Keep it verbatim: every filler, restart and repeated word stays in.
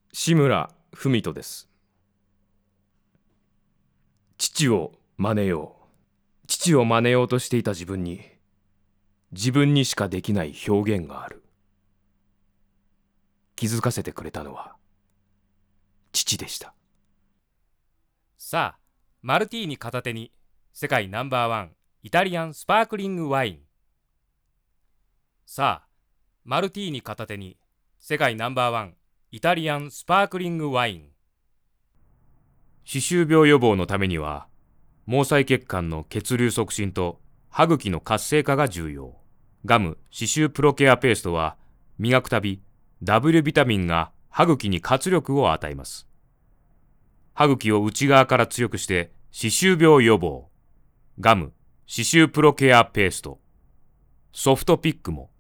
志村文人です。父を真似よう。父を真似ようとしていた自分に、自分にしかできない表現がある。気づかせてくれたのは、父でした。 さあ、マルティーニ片手に世界ナンバーワンイタリアンスパークリングワイン。さあ、マルティーニ片手に世界ナンバーワンイタリアンスパークリングワイン。歯周病予防のためには、毛細血管の血流促進と歯茎の活性化が重要。ガム歯周プロケアペーストは、磨くたびダブルビタミンが歯茎に活力を与えます。歯茎を内側から強くして歯周病予防。ガム歯周プロケアペースト。ソフトピックも